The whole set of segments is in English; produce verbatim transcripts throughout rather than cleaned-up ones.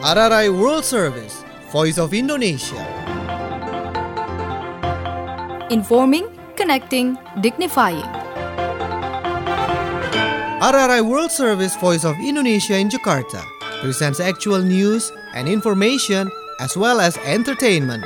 R R I World Service, Voice of Indonesia. Informing, connecting, dignifying. R R I World Service, Voice of Indonesia in Jakarta presents actual news and information as well as entertainment.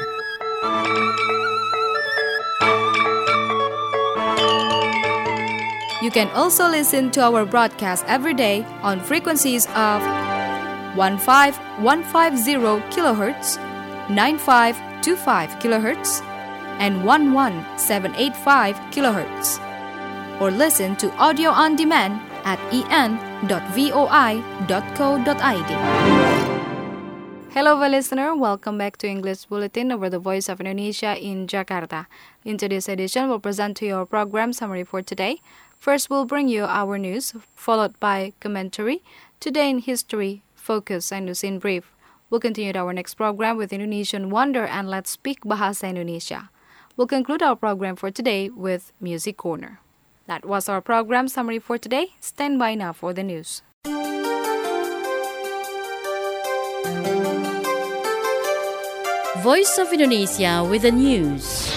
You can also listen to our broadcast every day on frequencies of fifteen fifteen kilohertz, ninety-five twenty-five kilohertz, and eleven seven eighty-five kilohertz. Or listen to audio on demand at e n dot voi dot co dot i d. Hello, listener. Welcome back to English Bulletin over the Voice of Indonesia in Jakarta. In today's edition, we'll present to you our program summary for today. First, we'll bring you our news, followed by commentary, Today in History, Focus, and News in Brief. We'll continue our next program with Indonesian Wonder and Let's Speak Bahasa Indonesia. We'll conclude our program for today with Music Corner. That was our program summary for today. Stand by now for the news. Voice of Indonesia with the news.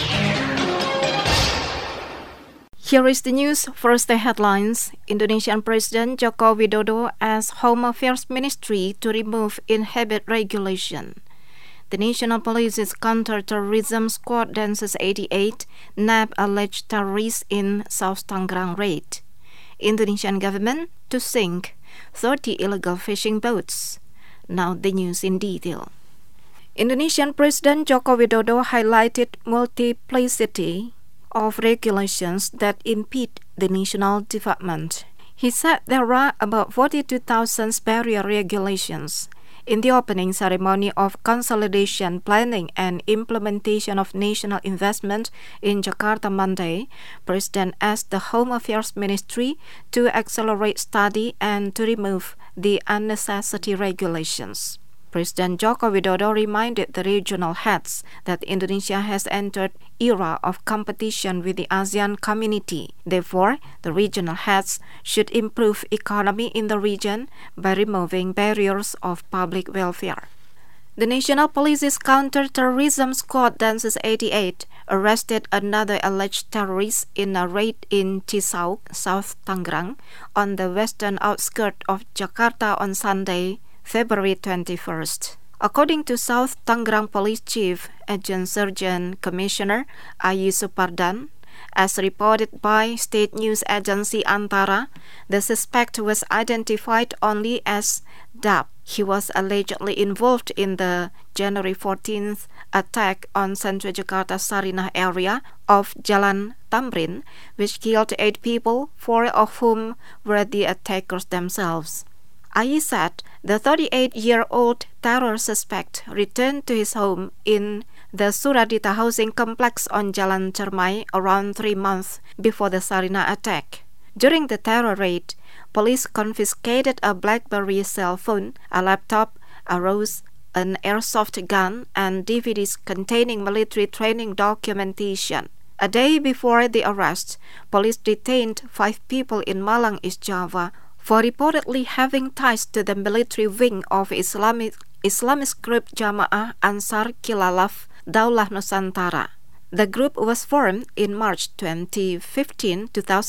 Here is the news. First, the headlines. Indonesian President Joko Widodo asks Home Affairs Ministry to remove inhabit regulation. The National Police's Counter-Terrorism Squad Densus eighty-eight nabbed alleged terrorists in South Tangerang raid. Indonesian government to sink thirty illegal fishing boats. Now the news in detail. Indonesian President Joko Widodo highlighted multiplicity of regulations that impede the national development. He said there are about forty-two thousand barrier regulations. In the opening ceremony of Consolidation, Planning and Implementation of National Investment in Jakarta Monday, President asked the Home Affairs Ministry to accelerate study and to remove the unnecessary regulations. President Joko Widodo reminded the regional heads that Indonesia has entered era of competition with the ASEAN community. Therefore, the regional heads should improve economy in the region by removing barriers of public welfare. The National Police's Counter-Terrorism Squad Densus eighty-eight arrested another alleged terrorist in a raid in Cisauk, South Tangerang, on the western outskirts of Jakarta on Sunday, February twenty-first. According to South Tangerang Police Chief Agent Sergeant Commissioner Ayu Supardan, as reported by state news agency Antara, the suspect was identified only as Dab. He was allegedly involved in the January fourteenth attack on Central Jakarta Sarinah area of Jalan Tamrin, which killed eight people, four of whom were the attackers themselves. Ayi said the thirty-eight-year-old terror suspect returned to his home in the Suradita housing complex on Jalan Cermai around three months before the Sarinah attack. During the terror raid, police confiscated a BlackBerry cell phone, a laptop, a rose, an airsoft gun, and D V Ds containing military training documentation. A day before the arrest, police detained five people in Malang, East Java, for reportedly having ties to the military wing of Islamic Islamist group Jamaah Ansar Kilalaf Daulah Nusantara. The group was formed in March twenty fifteen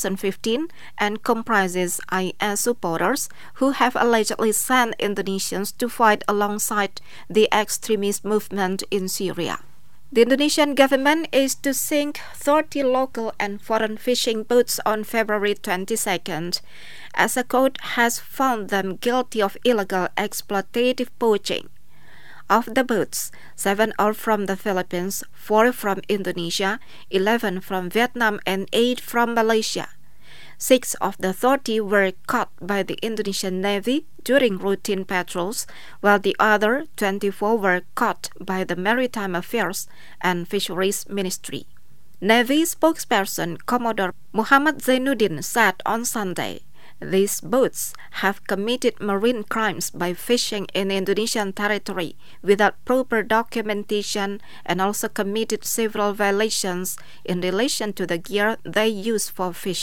and comprises I S supporters who have allegedly sent Indonesians to fight alongside the extremist movement in Syria. The Indonesian government is to sink thirty local and foreign fishing boats on February twenty-second, as a court has found them guilty of illegal exploitative poaching. Of the boats, seven are from the Philippines, four from Indonesia, eleven from Vietnam, and eight from Malaysia. Six of the thirty were caught by the Indonesian Navy during routine patrols, while the other twenty-four were caught by the Maritime Affairs and Fisheries Ministry. Navy spokesperson Commodore Muhammad Zainuddin said on Sunday, these boats have committed marine crimes by fishing in Indonesian territory without proper documentation and also committed several violations in relation to the gear they use for fishing.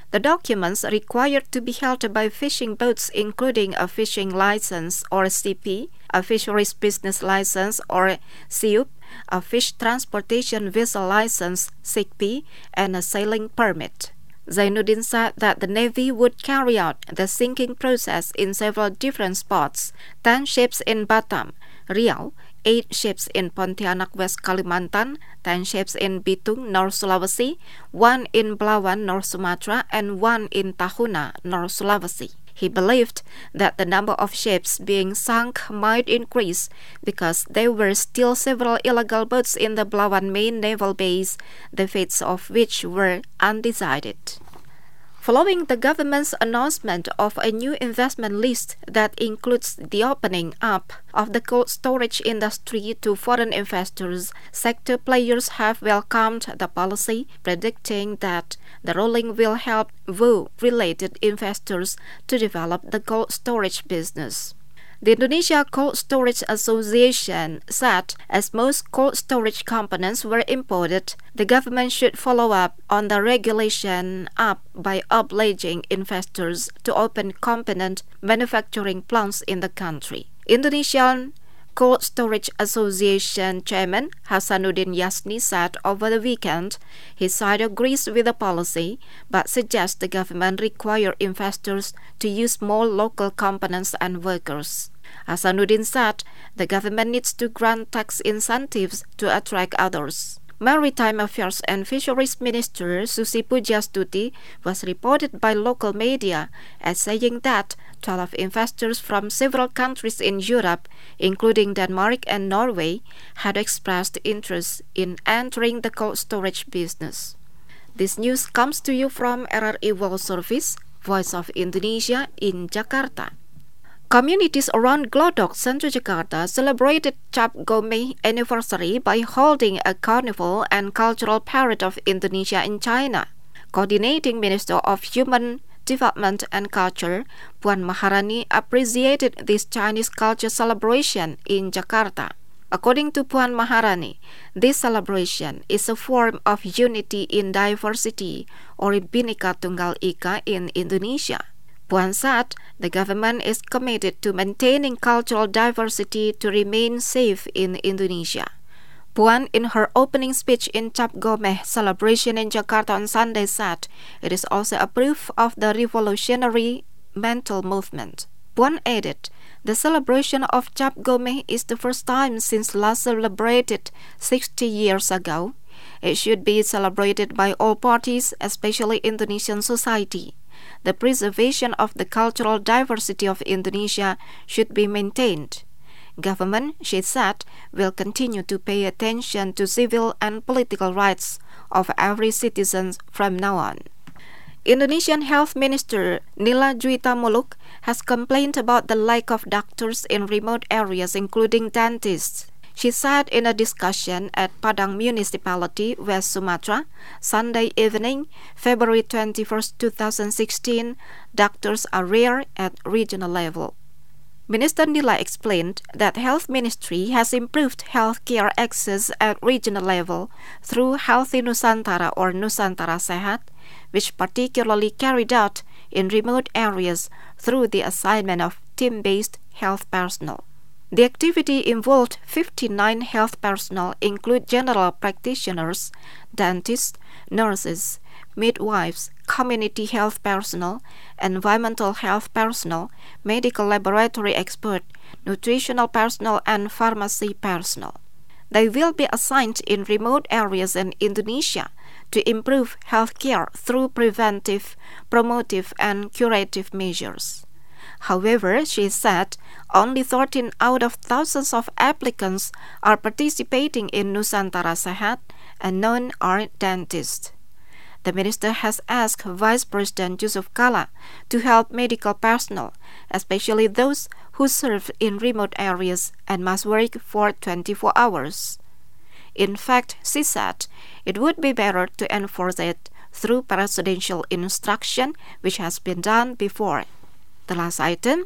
The documents required to be held by fishing boats including a fishing license or C P, a fisheries business license or C U P, a fish transportation vessel license C P, and a sailing permit. Zainuddin said that the Navy would carry out the sinking process in several different spots: ten ships in Batam, Riau, eight ships in Pontianak, West Kalimantan, ten ships in Bitung, North Sulawesi, one in Belawan, North Sumatra, and one in Tahuna, North Sulawesi. He believed that the number of ships being sunk might increase because there were still several illegal boats in the Belawan main naval base, the fates of which were undecided. Following the government's announcement of a new investment list that includes the opening up of the cold storage industry to foreign investors, sector players have welcomed the policy, predicting that the ruling will help wool-related investors to develop the cold storage business. The Indonesia Cold Storage Association said as most cold storage components were imported, the government should follow up on the regulation up by obliging investors to open component manufacturing plants in the country. Indonesian Cold Storage Association Chairman Hasanuddin Yasni said over the weekend his side agrees with the policy but suggests the government require investors to use more local components and workers. Hasanuddin said the government needs to grant tax incentives to attract others. Maritime Affairs and Fisheries Minister Susi Pujastuti was reported by local media as saying that twelve investors from several countries in Europe, including Denmark and Norway, had expressed interest in entering the cold storage business. This news comes to you from R R I World Service, Voice of Indonesia in Jakarta. Communities around Glodok, Central Jakarta celebrated Cap Gomeh anniversary by holding a carnival and cultural parade of Indonesia in China. Coordinating Minister of Human Development and Culture, Puan Maharani appreciated this Chinese culture celebration in Jakarta. According to Puan Maharani, this celebration is a form of unity in diversity or Bhinneka Tunggal Ika in Indonesia. Puan said the government is committed to maintaining cultural diversity to remain safe in Indonesia. Puan, in her opening speech in Cap Gomeh celebration in Jakarta on Sunday, said it is also a proof of the revolutionary mental movement. Puan added, the celebration of Cap Gomeh is the first time since last celebrated sixty years ago. It should be celebrated by all parties, especially Indonesian society. The preservation of the cultural diversity of Indonesia should be maintained. Government, she said, will continue to pay attention to civil and political rights of every citizen from now on. Indonesian Health Minister Nila Juwita Muluk has complained about the lack of doctors in remote areas, including dentists. She said in a discussion at Padang Municipality, West Sumatra, Sunday evening, February twenty-first, twenty sixteen, doctors are rare at regional level. Minister Nila explained that Health Ministry has improved healthcare access at regional level through Healthy Nusantara or Nusantara Sehat, which particularly carried out in remote areas through the assignment of team-based health personnel. The activity involved fifty-nine health personnel, include general practitioners, dentists, nurses, midwives, community health personnel, environmental health personnel, medical laboratory expert, nutritional personnel, and pharmacy personnel. They will be assigned in remote areas in Indonesia to improve healthcare through preventive, promotive, and curative measures. However, she said, only thirteen out of thousands of applicants are participating in Nusantara Sehat and none are dentists. The minister has asked Vice President Yusuf Kala to help medical personnel, especially those who serve in remote areas and must work for twenty-four hours. In fact, she said, it would be better to enforce it through presidential instruction, which has been done before. The last item,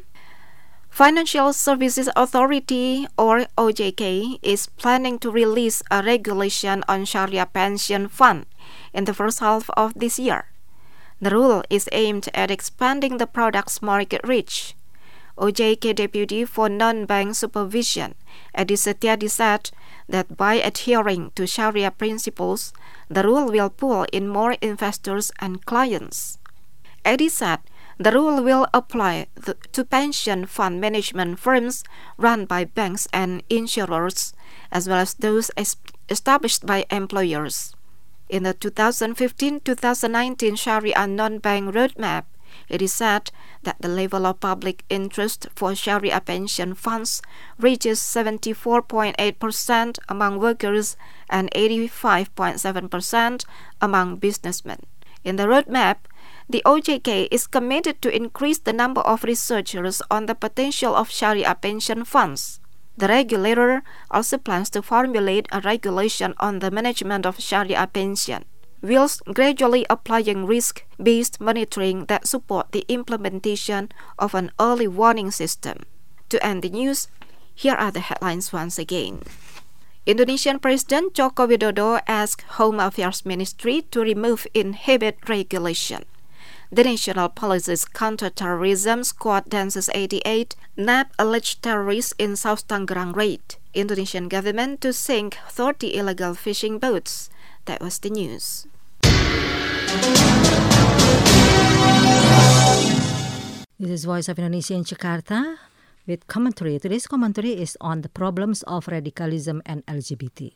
Financial Services Authority or O J K is planning to release a regulation on Sharia pension fund in the first half of this year. The rule is aimed at expanding the product's market reach. O J K Deputy for Non-Bank Supervision, Edi Setiadi, said that by adhering to Sharia principles, the rule will pull in more investors and clients. Edi said the rule will apply th- to pension fund management firms run by banks and insurers, as well as those es- established by employers. In the twenty fifteen to twenty nineteen Sharia non-bank roadmap, it is said that the level of public interest for Sharia pension funds reaches seventy-four point eight percent among workers and eighty-five point seven percent among businessmen. In the roadmap, the O J K is committed to increase the number of researchers on the potential of Sharia pension funds. The regulator also plans to formulate a regulation on the management of Sharia pension, whilst gradually applying risk-based monitoring that support the implementation of an early warning system. To end the news, here are the headlines once again. Indonesian President Joko Widodo asked Home Affairs Ministry to remove inhibit regulation. The National Police's Counter-Terrorism Squad Densus eighty-eight nabbed alleged terrorists in South Tangerang raid. Indonesian government to sink thirty illegal fishing boats. That was the news. This is Voice of Indonesia in Jakarta with commentary. Today's commentary is on the problems of radicalism and L G B T.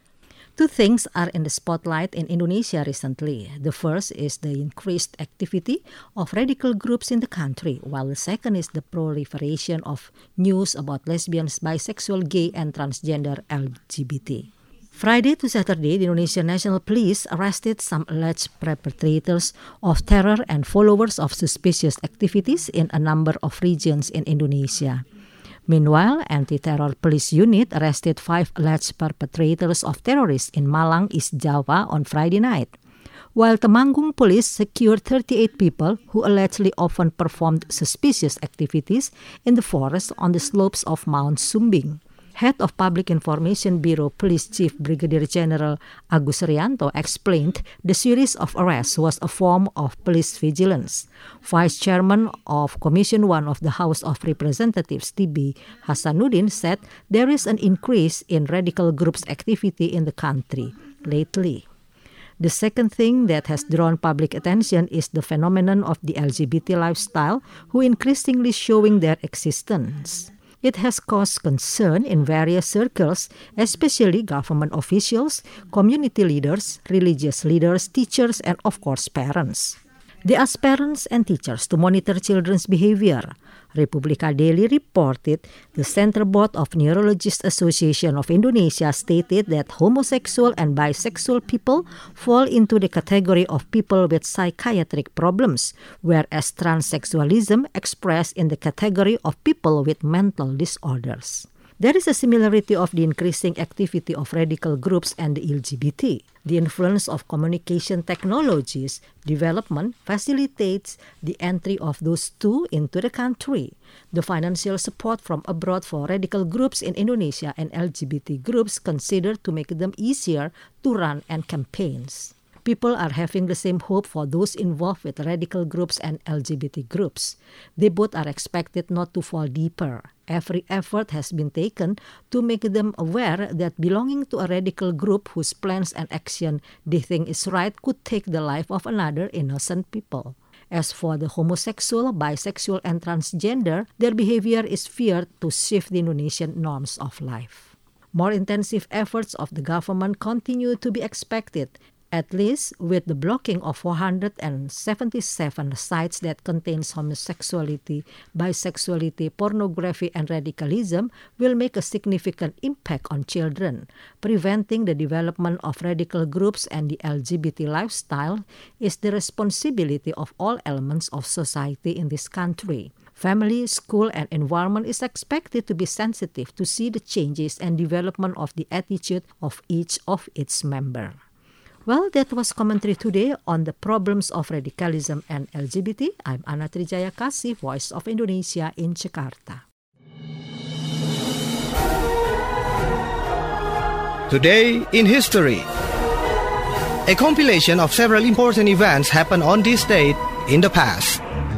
Two things are in the spotlight in Indonesia recently. The first is the increased activity of radical groups in the country, while the second is the proliferation of news about lesbians, bisexual, gay, and transgender L G B T. Friday to Saturday, the Indonesian National Police arrested some alleged perpetrators of terror and followers of suspicious activities in a number of regions in Indonesia. Meanwhile, Anti-Terror Police Unit arrested five alleged perpetrators of terrorists in Malang, East Java on Friday night, while Temanggung Police secured thirty-eight people who allegedly often performed suspicious activities in the forest on the slopes of Mount Sumbing. Head of Public Information Bureau Police Chief Brigadier General Agus Rianto explained the series of arrests was a form of police vigilance. Vice Chairman of Commission one of the House of Representatives, T B Hasanuddin, said there is an increase in radical groups' activity in the country lately. The second thing that has drawn public attention is the phenomenon of the L G B T lifestyle, who increasingly showing their existence. It has caused concern in various circles, especially government officials, community leaders, religious leaders, teachers, and of course parents. They ask parents and teachers to monitor children's behavior. Republika Daily reported the Center Board of Neurologists Association of Indonesia stated that homosexual and bisexual people fall into the category of people with psychiatric problems, whereas transsexualism expressed in the category of people with mental disorders. There is a similarity of the increasing activity of radical groups and the L G B T. The influence of communication technologies development facilitates the entry of those two into the country. The financial support from abroad for radical groups in Indonesia and L G B T groups considered to make them easier to run and campaigns. People are having the same hope for those involved with radical groups and L G B T groups. They both are expected not to fall deeper. Every effort has been taken to make them aware that belonging to a radical group whose plans and action they think is right could take the life of another innocent people. As for the homosexual, bisexual, and transgender, their behavior is feared to shift the Indonesian norms of life. More intensive efforts of the government continue to be expected, at least with the blocking of four hundred seventy-seven sites that contains homosexuality, bisexuality, pornography, and radicalism will make a significant impact on children. Preventing the development of radical groups and the L G B T lifestyle is the responsibility of all elements of society in this country. Family, school, and environment is expected to be sensitive to see the changes and development of the attitude of each of its members. Well, that was commentary today on the problems of radicalism and L G B T. I'm Ana Trijaya Kasih, Voice of Indonesia in Jakarta. Today in History. a compilation of several important events happened on this date in the past.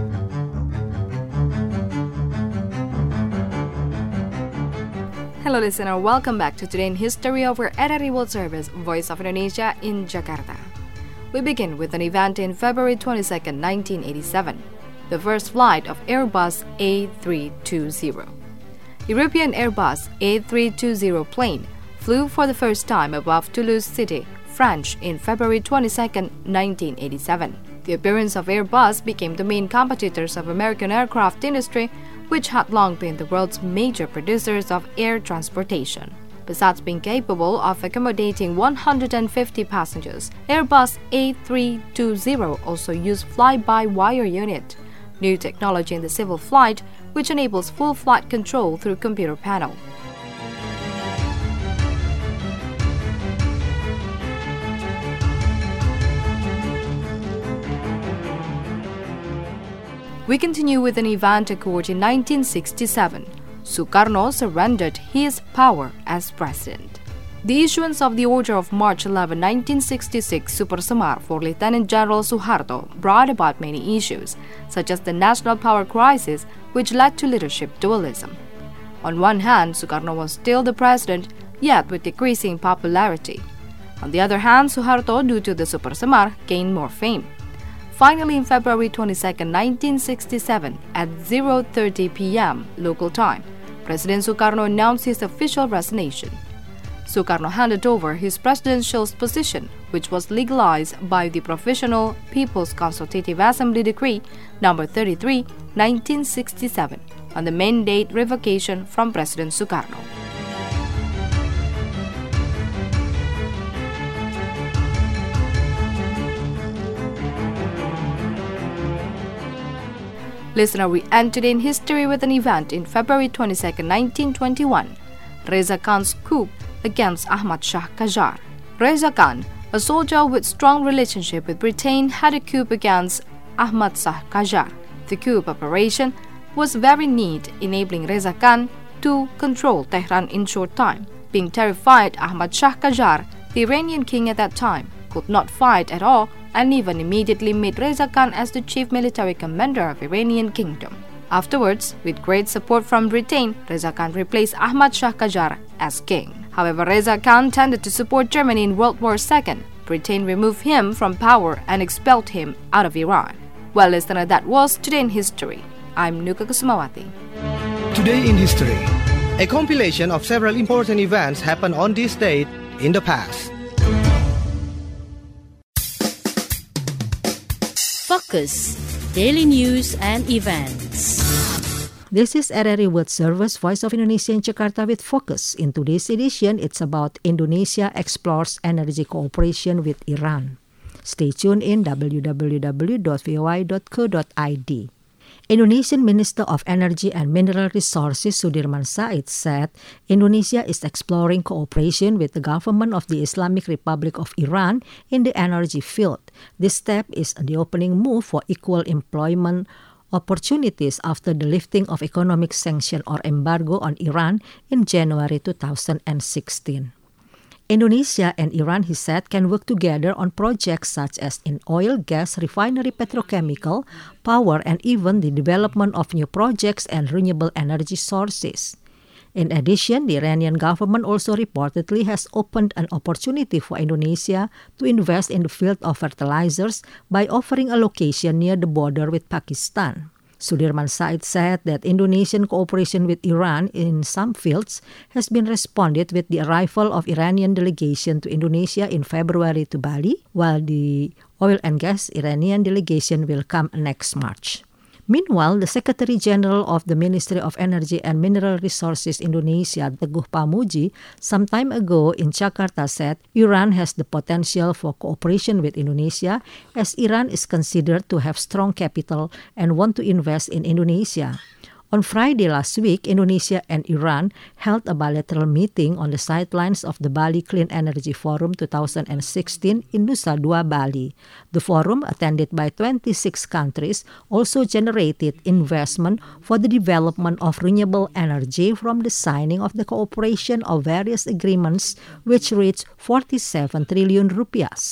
Hello listener, welcome back to Today in History of our R R E World Service, Voice of Indonesia in Jakarta. We begin with an event in February twenty-second, nineteen eighty-seven, the first flight of Airbus A three twenty. European Airbus A three twenty plane flew for the first time above Toulouse City, France in February twenty-second, nineteen eighty-seven. The appearance of Airbus became the main competitors of American aircraft industry, which had long been the world's major producers of air transportation. Besides being capable of accommodating one hundred fifty passengers, Airbus A three twenty also used fly-by-wire unit, new technology in the civil flight, which enables full flight control through computer panel. We continue with an event occurred in nineteen sixty-seven. Sukarno surrendered his power as president. The issuance of the order of March eleventh, nineteen sixty-six, Super Semar for Lieutenant General Suharto brought about many issues, such as the national power crisis, which led to leadership dualism. On one hand, Sukarno was still the president, yet with decreasing popularity. On the other hand, Suharto, due to the Super Semar, gained more fame. Finally, in February twenty-second, nineteen sixty-seven, at zero thirty p.m. local time, President Sukarno announced his official resignation. Sukarno handed over his presidential position, which was legalized by the Provisional People's Consultative Assembly Decree number thirty-three, nineteen sixty-seven, on the mandate revocation from President Sukarno. Listener, we end today in history with an event in February twenty-second, nineteen twenty-one, Reza Khan's coup against Ahmad Shah Qajar. Reza Khan, a soldier with strong relationship with Britain, had a coup against Ahmad Shah Qajar. The coup operation was very neat, enabling Reza Khan to control Tehran in short time. Being terrified, Ahmad Shah Qajar, the Iranian king at that time, could not fight at all and even immediately made Reza Khan as the chief military commander of Iranian kingdom. Afterwards, with great support from Britain, Reza Khan replaced Ahmad Shah Qajar as king. However, Reza Khan tended to support Germany in World War Two. Britain removed him from power and expelled him out of Iran. Well, listener, that was Today in History. I'm Nuka Kusumawati. Today in History, a compilation of several important events happened on this date in the past. Focus, daily news and events. This is R R E World Service, Voice of Indonesia in Jakarta with Focus. In today's edition, it's about Indonesia explores energy cooperation with Iran. Stay tuned in w w w dot v o i dot co dot i d. Indonesian Minister of Energy and Mineral Resources Sudirman Said said Indonesia is exploring cooperation with the government of the Islamic Republic of Iran in the energy field. This step is the opening move for equal employment opportunities after the lifting of economic sanction or embargo on Iran in January two thousand sixteen. Indonesia and Iran, he said, can work together on projects such as in oil, gas, refinery, petrochemical, power, and even the development of new projects and renewable energy sources. In addition, the Iranian government also reportedly has opened an opportunity for Indonesia to invest in the field of fertilizers by offering a location near the border with Pakistan. Sudirman Said said that Indonesian cooperation with Iran in some fields has been responded with the arrival of Iranian delegation to Indonesia in February to Bali, while the oil and gas Iranian delegation will come next March. Meanwhile, the Secretary General of the Ministry of Energy and Mineral Resources Indonesia, Teguh Pamuji, some time ago in Jakarta said Iran has the potential for cooperation with Indonesia as Iran is considered to have strong capital and want to invest in Indonesia. On Friday last week, Indonesia and Iran held a bilateral meeting on the sidelines of the Bali Clean Energy Forum twenty sixteen in Nusa Dua, Bali. The forum, attended by twenty-six countries, also generated investment for the development of renewable energy from the signing of the cooperation of various agreements, which reached forty-seven trillion rupiahs.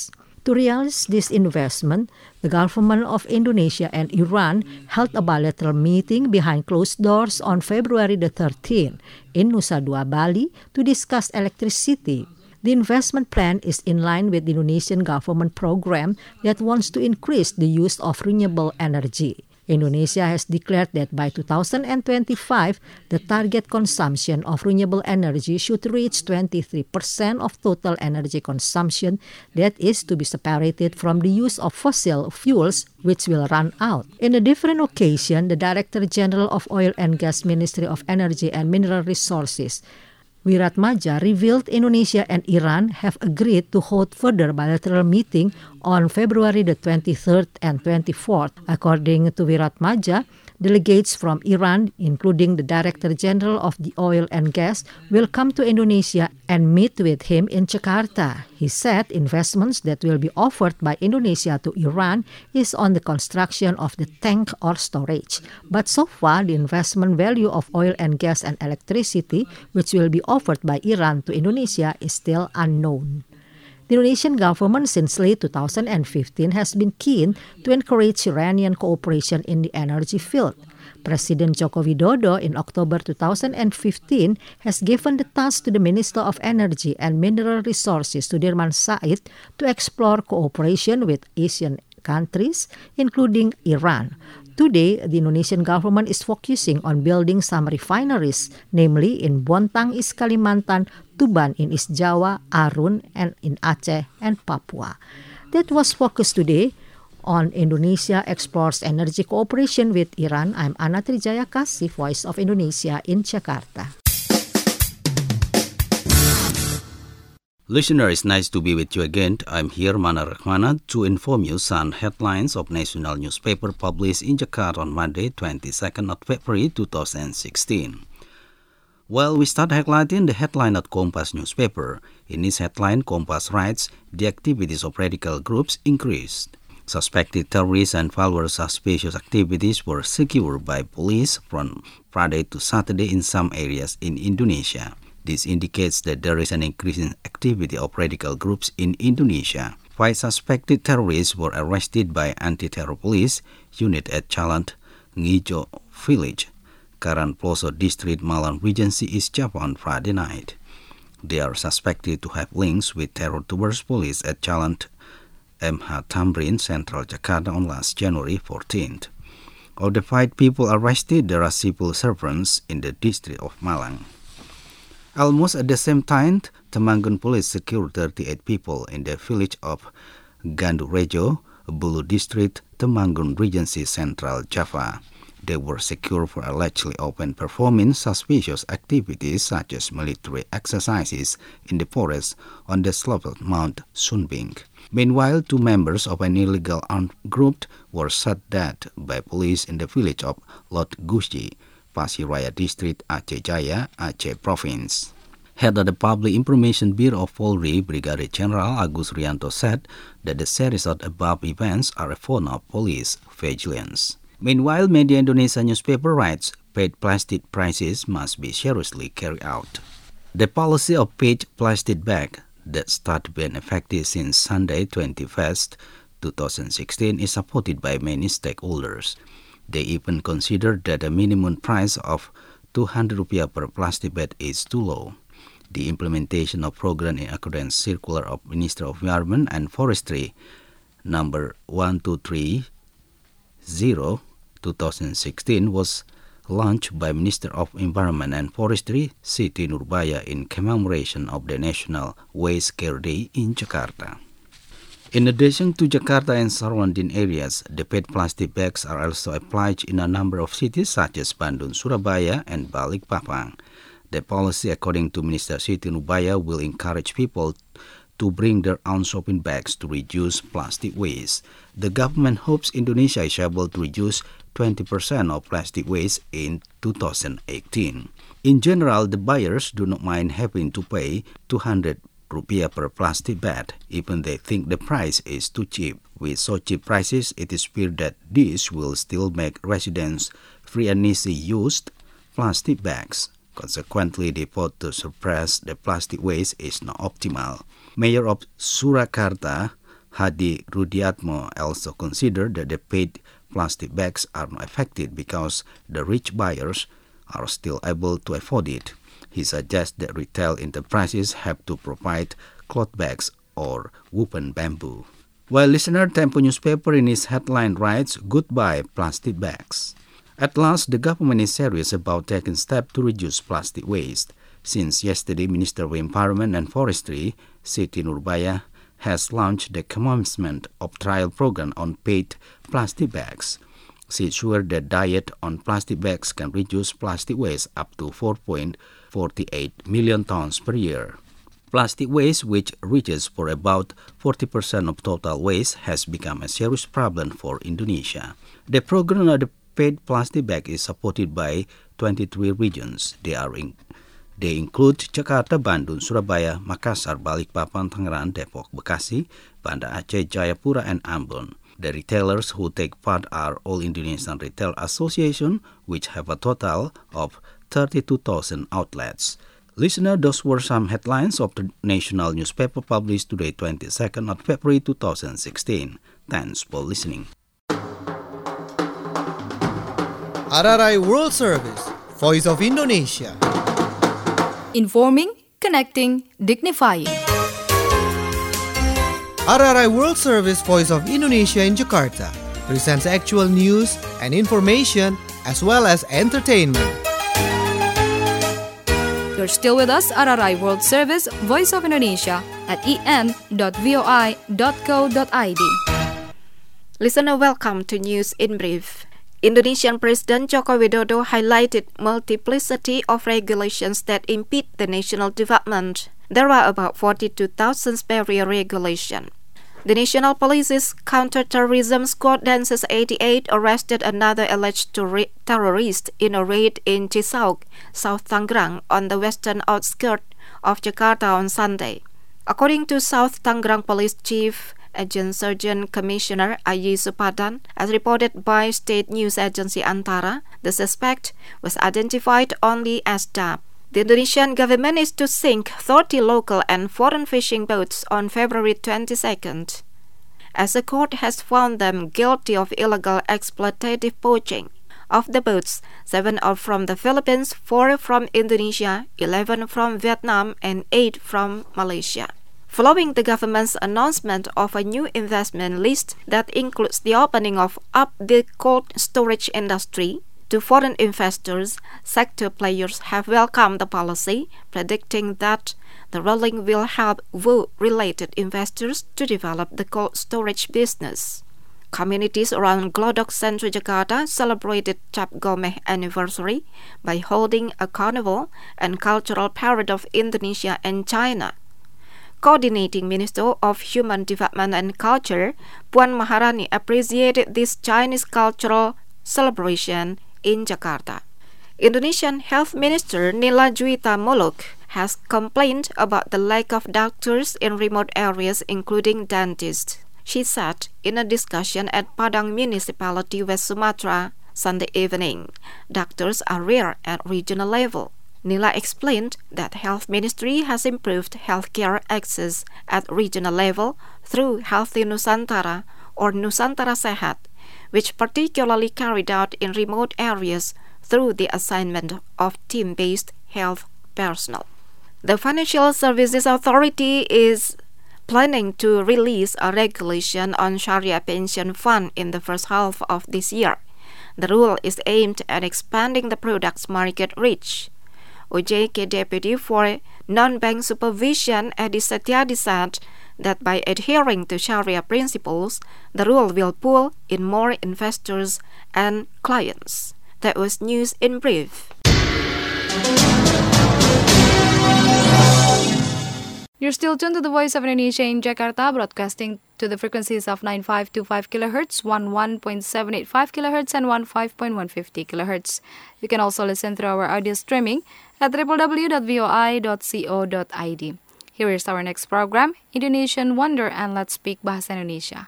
To realize this investment, the government of Indonesia and Iran held a bilateral meeting behind closed doors on February the thirteenth in Nusa Dua, Bali, to discuss electricity. The investment plan is in line with the Indonesian government program that wants to increase the use of renewable energy. Indonesia has declared that by two thousand twenty-five, the target consumption of renewable energy should reach twenty-three percent of total energy consumption, that is to be separated from the use of fossil fuels, which will run out. In a different occasion, the Director General of Oil and Gas Ministry of Energy and Mineral Resources, Wiratmadja, revealed Indonesia and Iran have agreed to hold further bilateral meeting on February the twenty-third and twenty-fourth. According to Wiratmadja, delegates from Iran, including the Director General of the Oil and Gas, will come to Indonesia and meet with him in Jakarta. He said investments that will be offered by Indonesia to Iran is on the construction of the tank or storage. But so far, the investment value of oil and gas and electricity, which will be offered by Iran to Indonesia, is still unknown. The Indonesian government since late two thousand fifteen has been keen to encourage Iranian cooperation in the energy field. President Joko Widodo in October two thousand fifteen has given the task to the Minister of Energy and Mineral Resources, Sudirman Said, to explore cooperation with Asian countries, including Iran. Today, the Indonesian government is focusing on building some refineries, namely in Bontang, East Kalimantan, Tuban in East Java, Arun, and in Aceh and Papua. That was Focus today on Indonesia Explores Energy Cooperation with Iran. I'm Ana Trijaya Kasih, Voice of Indonesia in Jakarta. Listener, it's nice to be with you again. I'm here, Mana Rahmana, to inform you some headlines of national newspaper published in Jakarta on Monday, twenty-second of February two thousand sixteen. Well, we start highlighting the headline of Kompas newspaper. In its headline, Kompas writes, the activities of radical groups increased. Suspected terrorists and followers suspicious activities were secured by police from Friday to Saturday in some areas in Indonesia. This indicates that there is an increasing activity of radical groups in Indonesia. Five suspected terrorists were arrested by anti-terror police unit at Calant Ngijo village, Karangploso district, Malang Regency, East Java on Friday night. They are suspected to have links with terror towards police at Calant M H Tamrin, Central Jakarta on last January fourteenth. Of the five people arrested, there are civil servants in the district of Malang. Almost at the same time, Temanggung police secured thirty-eight people in the village of Gandurejo, Bulu district, Temanggung Regency, Central Java. They were secured for allegedly open performing suspicious activities such as military exercises in the forest on the slope of Mount Sunbing. Meanwhile, two members of an illegal armed group were shot dead by police in the village of Lot Gusti, Pasiraya district, Aceh Jaya, Aceh province. Head of the Public Information Bureau of Polri, Brigadier General Agus Rianto, said that the series of above events are a form of police vigilance. Meanwhile, Media Indonesia newspaper writes, paid plastic prices must be seriously carried out. The policy of paid plastic bag that started being effective since Sunday, twenty-first, twenty sixteen is supported by many stakeholders. They even consider that a minimum price of two hundred rupiah per plastic bag is too low. The implementation of program in accordance circular of Minister of Environment and Forestry number one two three zero twenty sixteen was launched by Minister of Environment and Forestry Siti Nurbaya in commemoration of the National Waste Care Day in Jakarta. In addition to Jakarta and surrounding areas, the paid plastic bags are also applied in a number of cities such as Bandung, Surabaya, and Balikpapan. The policy, according to Minister Siti Nurbaya, will encourage people to bring their own shopping bags to reduce plastic waste. The government hopes Indonesia is able to reduce twenty percent of plastic waste in two thousand eighteen. In general, the buyers do not mind having to pay two hundred rupiah per plastic bag, even they think the price is too cheap. With so cheap prices, it is feared that this will still make residents free and easy used plastic bags. Consequently, the effort to suppress the plastic waste is not optimal. Mayor of Surakarta, Hadi Rudiatmo also considered that the paid plastic bags are not effective because the rich buyers are still able to afford it. He suggests that retail enterprises have to provide cloth bags or woven bamboo. Well, listener, Tempo newspaper in its headline writes, "Goodbye plastic bags." At last, the government is serious about taking steps to reduce plastic waste. Since yesterday, Minister of Environment and Forestry, Siti Nurbaya, has launched the commencement of trial program on paid plastic bags. She assured that diet on plastic bags can reduce plastic waste up to four point four eight million tons per year. Plastic waste, which reaches for about forty percent of total waste, has become a serious problem for Indonesia. The program of the paid plastic bag is supported by twenty-three regions. They are in, they include Jakarta, Bandung, Surabaya, Makassar, Balikpapan, Tangerang, Depok, Bekasi, Banda Aceh, Jayapura, and Ambon. The retailers who take part are All Indonesian Retail Association, which have a total of thirty-two thousand outlets. Listener, those were some headlines of the national newspaper published today, twenty-second of February two thousand sixteen. Thanks for listening. R R I World Service, Voice of Indonesia. Informing, connecting, dignifying. R R I World Service Voice of Indonesia in Jakarta presents actual news and information as well as entertainment. You're still with us, R R I World Service Voice of Indonesia at e n dot voi dot co dot i d. Listener, welcome to News in Brief. Indonesian President Joko Widodo highlighted multiplicity of regulations that impede the national development. There are about forty-two thousand barrier regulations. The National Police's Counter-Terrorism Squad Densus eighty-eight arrested another alleged ter- terrorist in a raid in Cisauk, South Tangerang, on the western outskirts of Jakarta on Sunday. According to South Tangerang Police Chief Agent Sergeant Commissioner Ayi Supadan, as reported by state news agency Antara, the suspect was identified only as Dab. The Indonesian government is to sink thirty local and foreign fishing boats on February twenty-second, as the court has found them guilty of illegal exploitative poaching. Of the boats, seven are from the Philippines, four from Indonesia, eleven from Vietnam, and eight from Malaysia. Following the government's announcement of a new investment list that includes the opening of up the cold storage industry to foreign investors, sector players have welcomed the policy, predicting that the ruling will help wood-related investors to develop the cold storage business. Communities around Glodok Central Jakarta celebrated Cap Gomeh anniversary by holding a carnival and cultural parade of Indonesia and China. Coordinating Minister of Human Development and Culture, Puan Maharani, appreciated this Chinese cultural celebration in Jakarta. Indonesian Health Minister Nila Juwita Muluk has complained about the lack of doctors in remote areas, including dentists. She said in a discussion at Padang Municipality, West Sumatra, Sunday evening, doctors are rare at regional level. Nila explained that Health Ministry has improved healthcare access at regional level through Healthy Nusantara or Nusantara Sehat, which particularly carried out in remote areas through the assignment of team-based health personnel. The Financial Services Authority is planning to release a regulation on Sharia pension fund in the first half of this year. The rule is aimed at expanding the product's market reach. O J K Deputy for Non-Bank Supervision Edi Satyadi said that by adhering to Sharia principles, the rule will pull in more investors and clients. That was News in Brief. You're still tuned to the Voice of Indonesia in Jakarta, broadcasting to the frequencies of nine five two five kilohertz, eleven point seven eight five kilohertz, and fifteen point one five zero kilohertz. You can also listen through our audio streaming at w w w dot voi dot co dot i d. Here is our next program, Indonesian Wonder, and let's speak Bahasa Indonesia.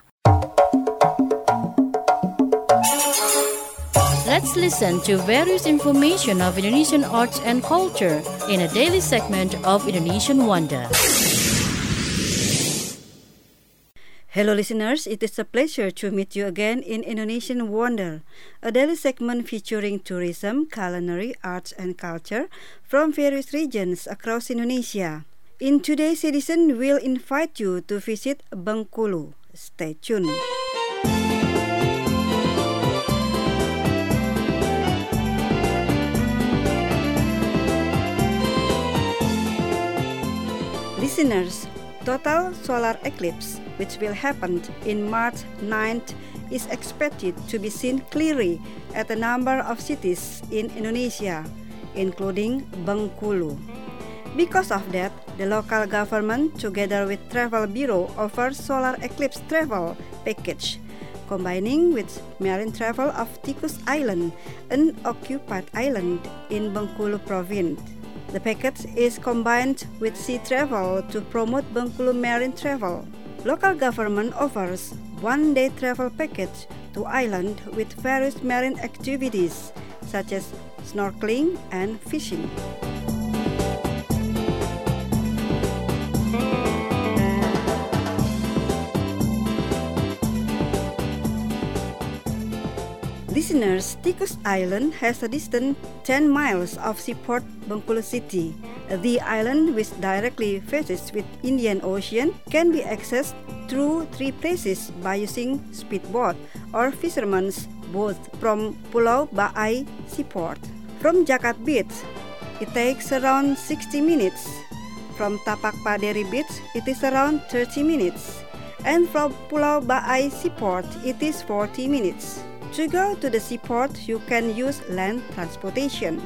Let's listen to various information of Indonesian arts and culture in a daily segment of Indonesian Wonder. Hello listeners, it is a pleasure to meet you again in Indonesian Wonder, a daily segment featuring tourism, culinary, arts and culture from various regions across Indonesia. In today's edition, we'll invite you to visit Bengkulu. Stay tuned. Listeners, total solar eclipse, which will happen in March ninth, is expected to be seen clearly at a number of cities in Indonesia, including Bengkulu. Because of that, the local government, together with Travel Bureau, offers solar eclipse travel package, combining with marine travel of Tikus Island, an occupied island in Bengkulu province. The package is combined with sea travel to promote Bengkulu marine travel. Local government offers one-day travel package to island with various marine activities such as snorkeling and fishing. Listeners, Tikus Island has a distance ten miles of seaport Bengkulu City. The island, which directly faces with Indian Ocean, can be accessed through three places by using speedboat or fisherman's boat from Pulau Baai Seaport. From Jakat Beach, it takes around sixty minutes. From Tapak Paderi Beach, it is around thirty minutes. And from Pulau Baai Seaport, it is forty minutes. To go to the seaport, you can use land transportation.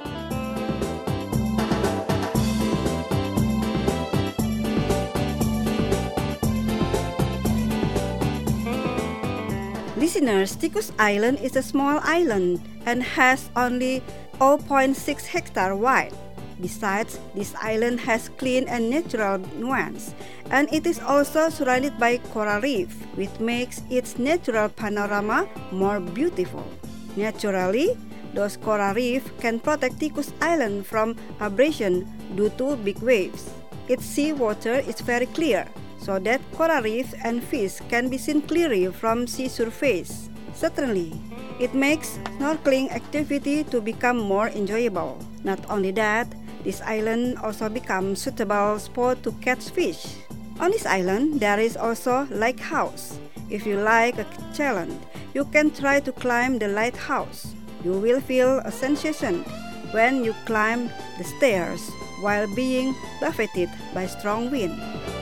Listeners, Tikus Island is a small island and has only zero point six hectares wide. Besides, this island has clean and natural nuance, and it is also surrounded by coral reef, which makes its natural panorama more beautiful. Naturally, those coral reef can protect Tikus Island from abrasion due to big waves. Its sea water is very clear, so that coral reef and fish can be seen clearly from sea surface. Certainly, it makes snorkeling activity to become more enjoyable. Not only that, this island also becomes suitable spot to catch fish. On this island, there is also lighthouse. If you like a challenge, you can try to climb the lighthouse. You will feel a sensation when you climb the stairs while being buffeted by strong wind.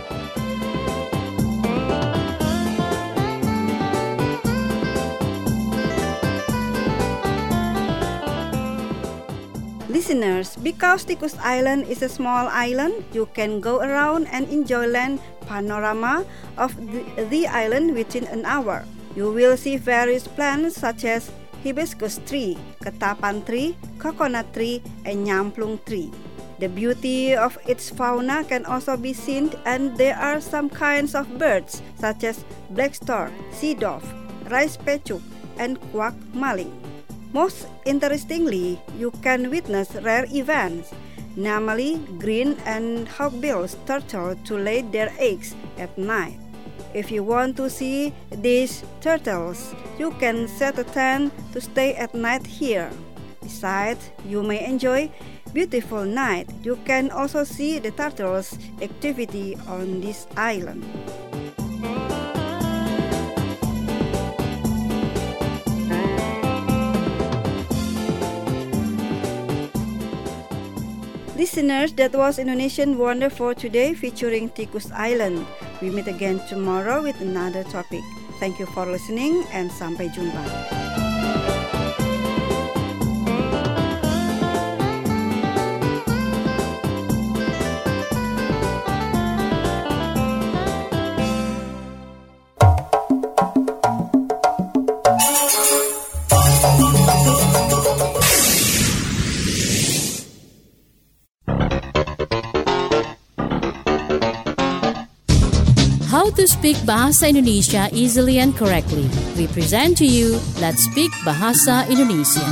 Listeners, because Tikus Island is a small island, you can go around and enjoy land panorama of the, the island within an hour. You will see various plants such as hibiscus tree, ketapan tree, coconut tree, and nyamplung tree. The beauty of its fauna can also be seen, and there are some kinds of birds such as black stork, sea dove, rice pecuk, and quack maling. Most interestingly, you can witness rare events, namely green and hawkbill turtle to lay their eggs at night. If you want to see these turtles, you can set a tent to stay at night here. Besides, you may enjoy beautiful night. You can also see the turtles' activity on this island. Listeners, that was Indonesian Wonder for today featuring Tikus Island. We meet again tomorrow with another topic. Thank you for listening and sampai jumpa. How to speak Bahasa Indonesia easily and correctly. We present to you Let's Speak Bahasa Indonesia.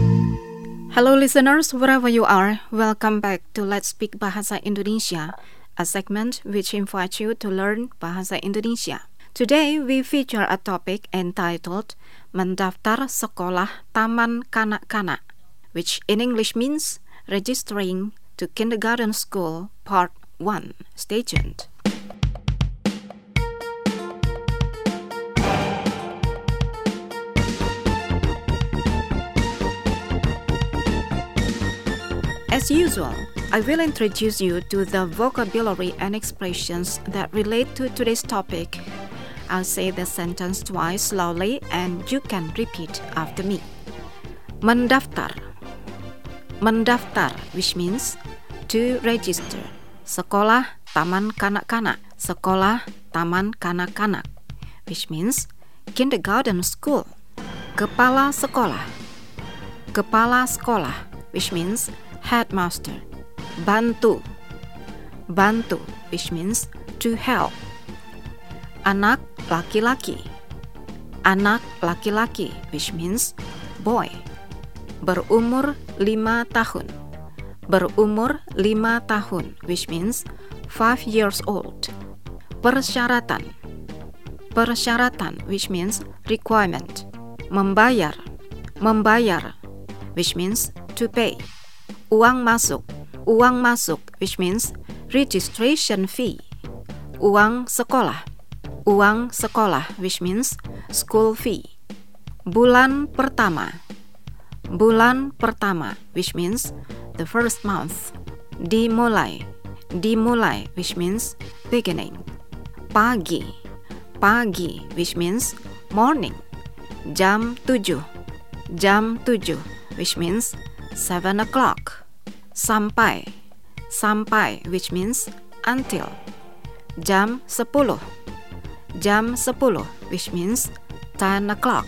Hello listeners, wherever you are, welcome back to Let's Speak Bahasa Indonesia. a segment which invites you to learn Bahasa Indonesia. Today we feature a topic entitled Mendaftar Sekolah Taman Kanak-Kanak, which in English means registering to kindergarten school part one. Stay tuned. As usual, I will introduce you to the vocabulary and expressions that relate to today's topic. I'll say the sentence twice slowly and you can repeat after me. Mendaftar. Mendaftar, which means to register. Sekolah Taman Kanak-Kanak. Sekolah Taman Kanak-Kanak, which means kindergarten school. Kepala sekolah. Kepala sekolah, which means headmaster. Bantu. Bantu, which means to help. Anak laki-laki. Anak laki-laki, which means boy. Berumur lima tahun. Berumur lima tahun, which means five years old. Persyaratan. Persyaratan, which means requirement. Membayar. Membayar, which means to pay. Uang masuk. Uang masuk, which means registration fee. Uang sekolah. Uang sekolah, which means school fee. Bulan pertama. Bulan pertama, which means the first month. Dimulai. Dimulai, which means beginning. Pagi. Pagi, which means morning. Jam tujuh. Jam tujuh, which means seven o'clock. Sampai. Sampai, which means until. Jam sepuluh. Jam sepuluh, which means ten o'clock.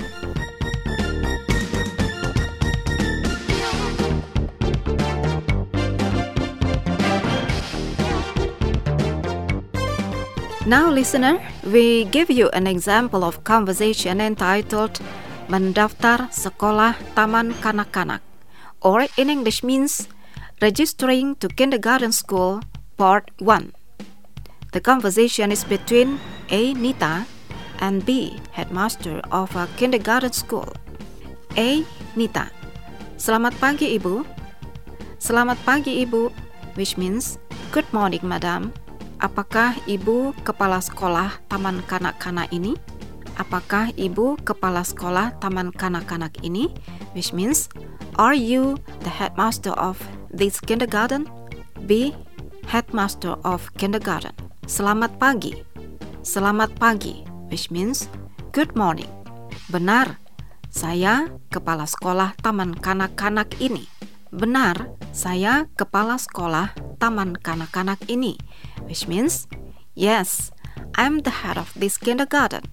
Now, listener, we give you an example of conversation entitled Mendaftar Sekolah Taman Kanak-Kanak, or in English means registering to kindergarten school part one. The conversation is between A. Nita and B. headmaster of a kindergarten school. A. Nita. Selamat pagi, Ibu. Selamat pagi, Ibu, which means good morning, Madam. Apakah Ibu kepala sekolah Taman Kanak-Kanak ini? Apakah Ibu kepala sekolah Taman Kanak-Kanak ini? Which means, are you the headmaster of this kindergarten? B. Headmaster of kindergarten. Selamat pagi. Selamat pagi, which means good morning. Benar, saya kepala sekolah Taman Kanak-Kanak ini. Benar, saya kepala sekolah Taman Kanak-Kanak ini, which means yes, I'm the head of this kindergarten.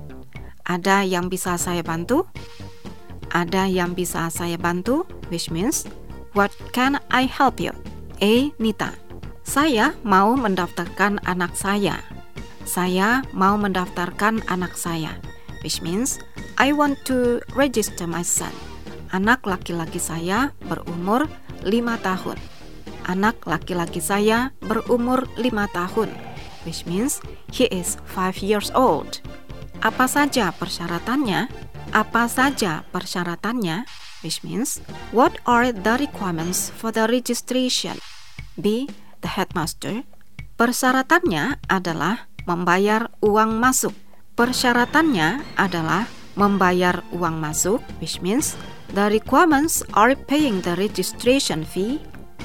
Ada yang bisa saya bantu? Ada yang bisa saya bantu, which means what can I help you? A. Nita. Saya mau mendaftarkan anak saya. Saya mau mendaftarkan anak saya, which means I want to register my son. Anak laki-laki saya berumur lima tahun. Anak laki-laki saya berumur lima tahun, which means he is five years old. Apa saja persyaratannya? Apa saja persyaratannya? Which means, what are the requirements for the registration? B. The headmaster. Persyaratannya adalah membayar uang masuk. Persyaratannya adalah membayar uang masuk, which means the requirements are paying the registration fee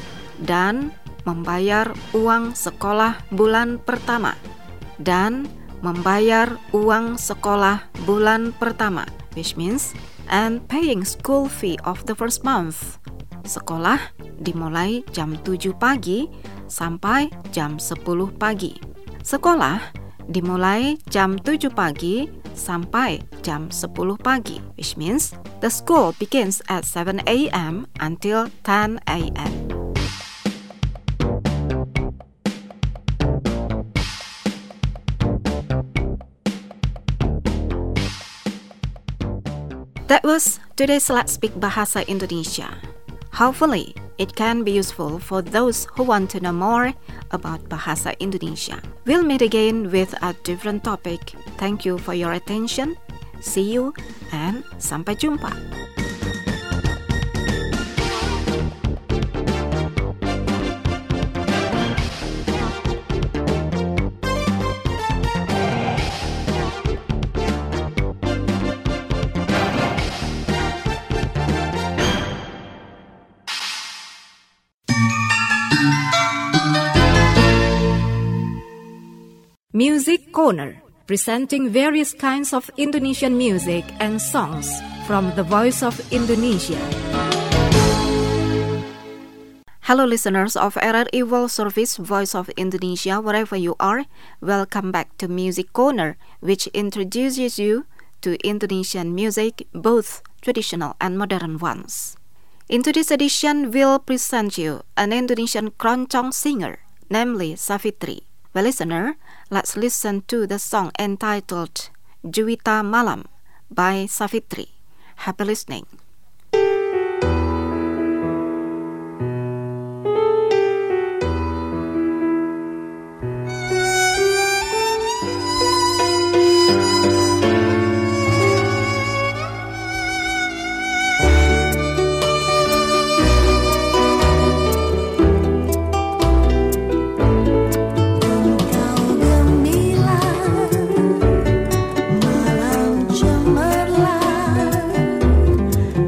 dan membayar uang sekolah bulan pertama dan membayar uang sekolah bulan pertama, which means and paying school fee of the first month. Sekolah dimulai jam tujuh pagi sampai jam sepuluh pagi. Sekolah dimulai jam tujuh pagi sampai jam sepuluh pagi, which means the school begins at seven a.m. until ten a.m. That was today's Let's Speak Bahasa Indonesia. Hopefully, It can be useful for those who want to know more about Bahasa Indonesia. We'll meet again with a different topic. Thank you for your attention. See you and sampai jumpa. Music Corner, presenting various kinds of Indonesian music and songs from the Voice of Indonesia. Hello listeners of R R I World Service Voice of Indonesia, wherever you are, welcome back to Music Corner, which introduces you to Indonesian music, both traditional and modern ones. In today's edition, we'll present you an Indonesian keroncong singer, namely Savitri. Well, listener, let's listen to the song entitled Juwita Malam by Savitri. Happy listening. Malam cemerlang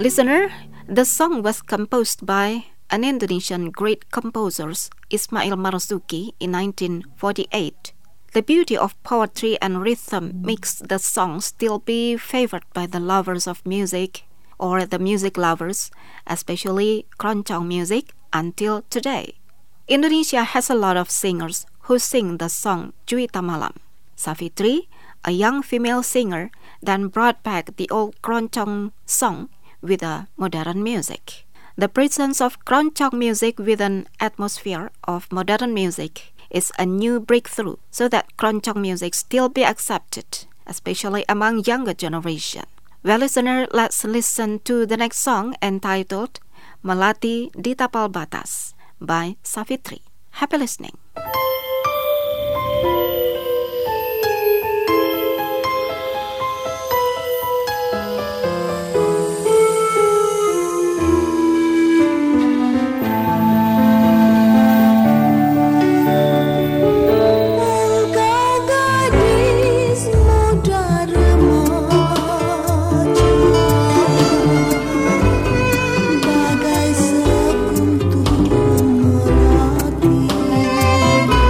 Listener, the song was composed by an Indonesian great composer, Ismail Marzuki, in nineteen forty-eight. The beauty of poetry and rhythm makes the song still be favored by the lovers of music or the music lovers, especially keroncong music, until today. Indonesia has a lot of singers who sing the song Juwita Malam. Savitri, a young female singer, then brought back the old keroncong song with a modern music. The presence of keroncong music with an atmosphere of modern music is a new breakthrough so that keroncong music still be accepted, especially among younger generation. Well, listener, let's listen to the next song entitled Melati di Tapal Batas by Savitri. Happy listening. Bagai sekuntum melati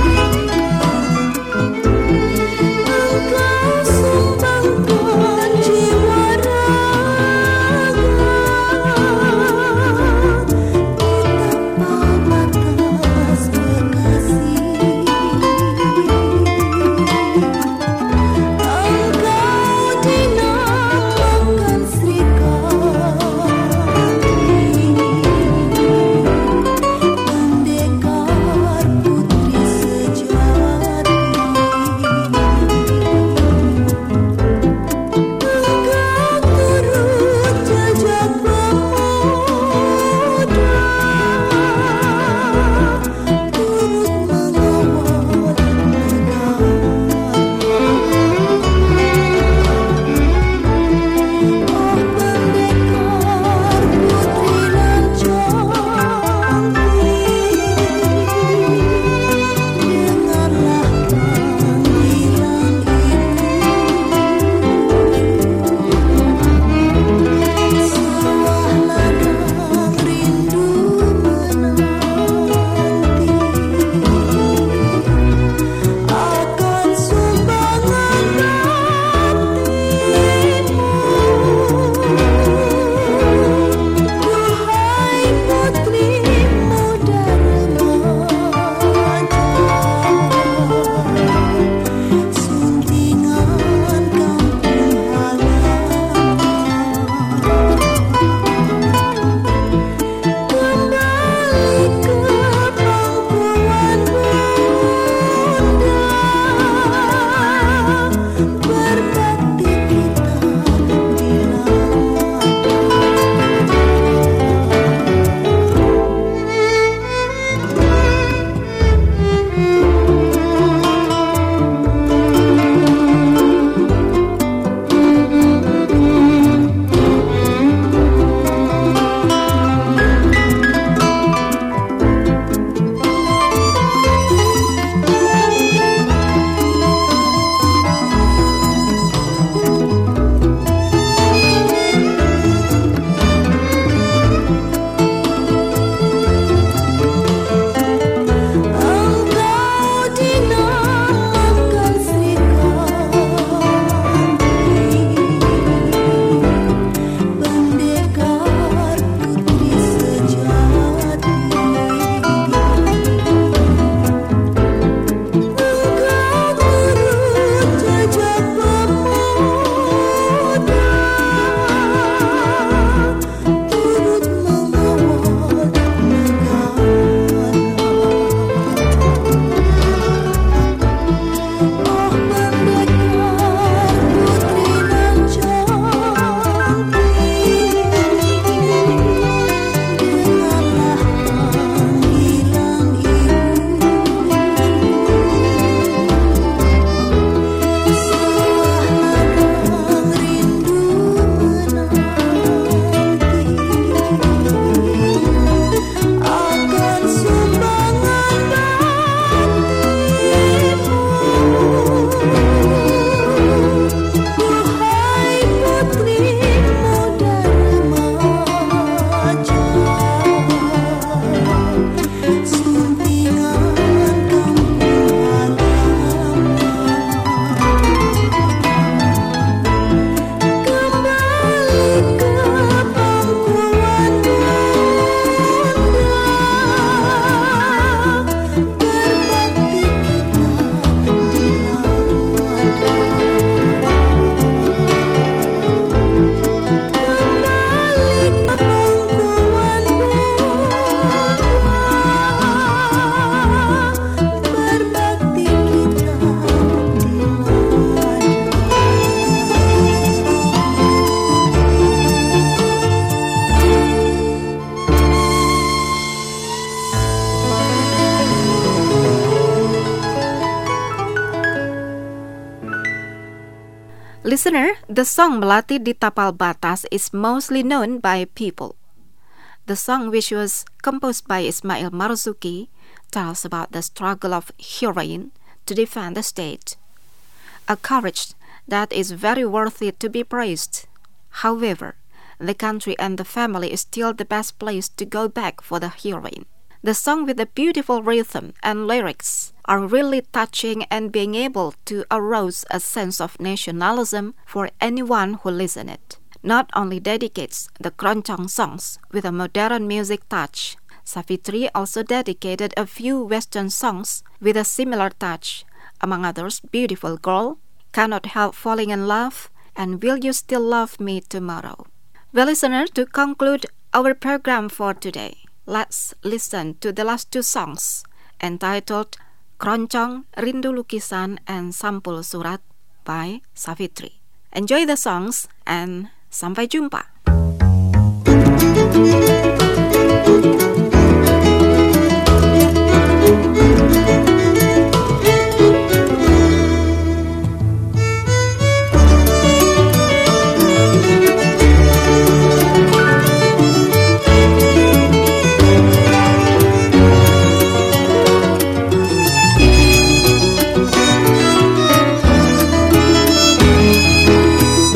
Listener, the song Melati di Tapal Batas is mostly known by people. The song, which was composed by Ismail Marzuki, tells about the struggle of heroine to defend the state, a courage that is very worthy to be praised. However, the country and the family is still the best place to go back for the heroine. The song, with a beautiful rhythm and lyrics, are really touching and being able to arouse a sense of nationalism for anyone who listens it. Not only dedicates the keroncong songs with a modern music touch, Savitri also dedicated a few Western songs with a similar touch, among others Beautiful Girl, Cannot Help Falling in Love, and Will You Still Love Me Tomorrow. Well, listener, to conclude our program for today, let's listen to the last two songs entitled Keroncong, Rindu Lukisan, and Sampul Surat by Savitri. Enjoy the songs and sampai jumpa.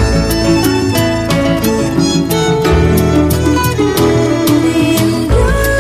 Rindu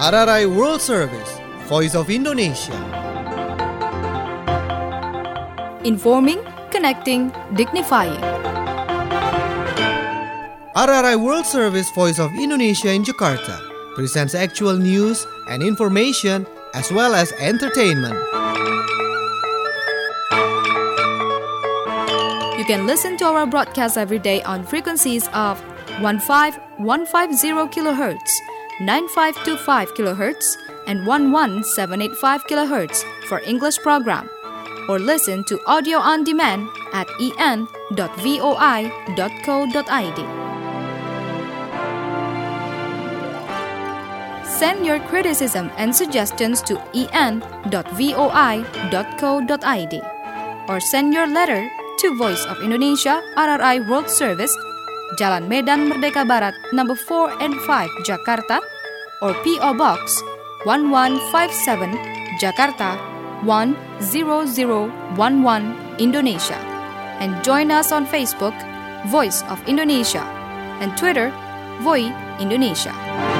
R R I World Service, Voice of Indonesia. Informing, connecting, dignifying. R R I World Service, Voice of Indonesia in Jakarta presents actual news and information as well as entertainment. You can listen to our broadcast every day on frequencies of fifteen fifty kilohertz, ninety-five twenty-five kilohertz, and eleven seven eighty-five kilohertz for English program. Or listen to audio on demand at e n dot voi dot co dot i d. Send your criticism and suggestions to e n dot voi dot co dot i d or send your letter to Voice of Indonesia R R I World Service, Jalan Medan Merdeka Barat, number four and five, Jakarta, or P O Box one one five seven, Jakarta one zero zero one one, Indonesia. And join us on Facebook, Voice of Indonesia, and Twitter, Voi Indonesia.